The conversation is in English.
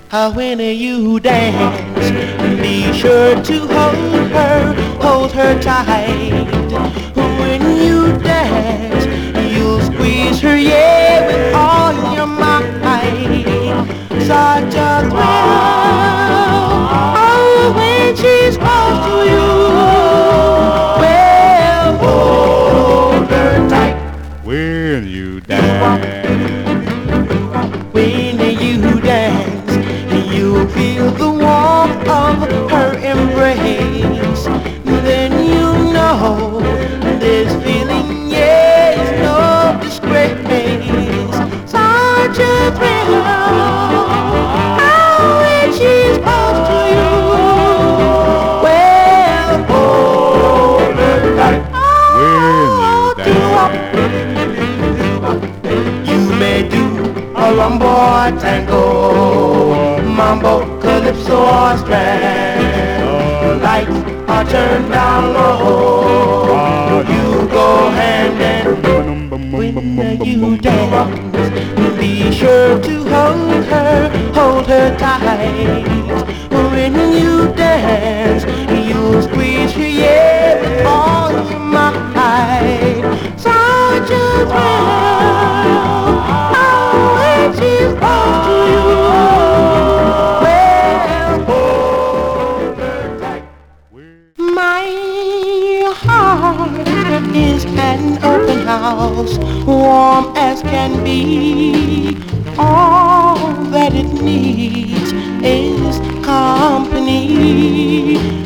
When you dance, be sure to hold her tight. When you dance, you'll squeeze her, yeah, with all your might. Such a thrill, oh, when she's close to you. Well, hold her tight. When you dance. When you dance, you feel the warmth of her embrace. Then you know this feeling, yeah, is no disgrace. Such a thrill, oh, when she's close to you. Well, hold her tight. When you dance, you may do a rumbo or tango, mambo, calypso or strand. Lights are turned down low. You go hand in hand when you dance. Be sure to hold her tight. When you dance, you'll squeeze her, yeah, with all your might. Such a thrill, oh, when she's close to you. Well, hold her tight. My heart is an open house, warm as can be. All that it needs is company.